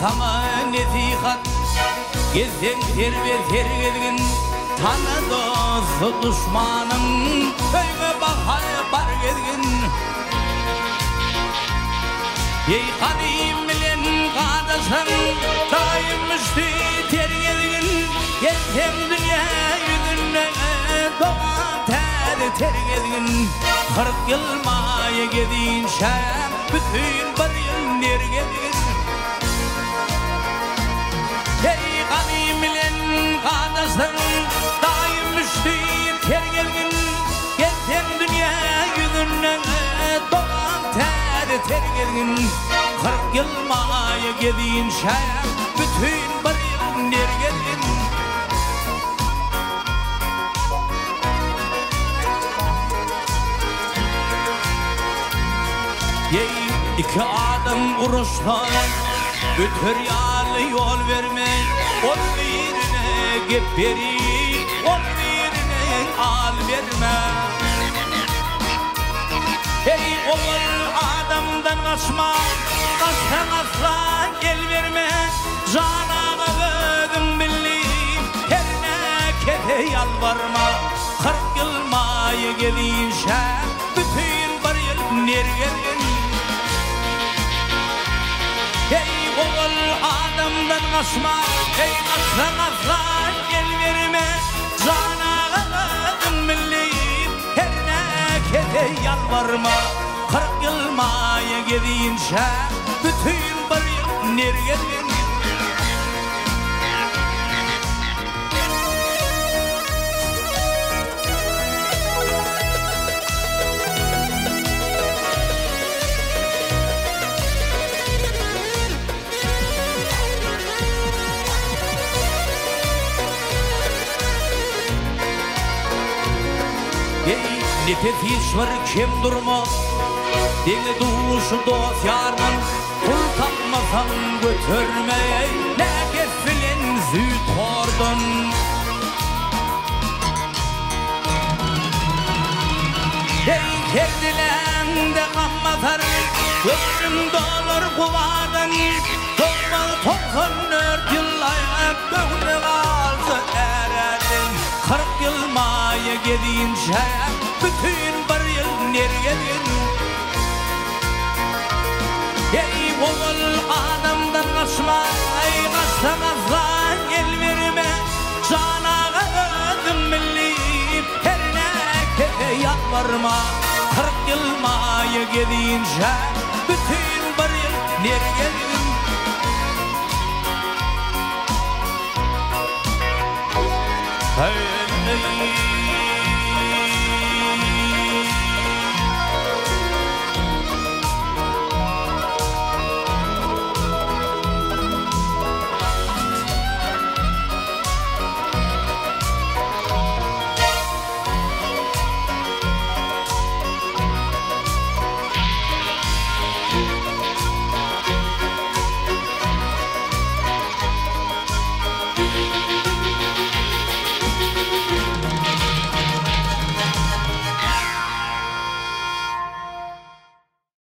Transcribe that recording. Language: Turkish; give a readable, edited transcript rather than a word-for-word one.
sana nesihat Gezden terbeter gelgin Tanı dostu düşmanım Köyge bakay bar gelgin Ey kadim bilen kadasın Daim üstü ter gelgin Gezden dünya yüzüne Doğan ter gelgin 40 yıl maya gedinşe Bütün bir yıl ner gelgin Ey kadim bilen kadasın Daim üstü ter gelgin Gezden dünya yüzüne Doğan ter gelgin 40 yıl maya gedinşe Bütün bir yıl ner gelgin İki adam uruşta Ötür yalı yol verme Ol birine gep veri Ol birine al verme Ey oğul adamdan kaçma Kaçtan asla gel verme Cana gözüm billim Her ne kete yalvarma 40 yıl maya gelinşe Bütün bir yıl ner gelin Ey oğul adamdan kaçma Ey kaçtan asla gel verme Cana gözüm billim Her ne kete yalvarma 40 yıl maya gelinşe Bütün bir yıl ner gelin Ne tefiş var kim durma Deli duşu dost yarın Kul takmasan götürme Ne gefilin züt ordun Ey kerdilen de kammatar Ömrüm dolur kuvadın 94 yıllayıp Böyle kalsı eredin 40 yıl maya gedinşe Bütün bir yıl ner gelin Ey oğul adamdan kaçma Ey kaçtan asla gel verme Cana gözüm billim Her ne kete yalvarma 40 yıl maya gedinşe Bütün bir yıl ner gelin Hey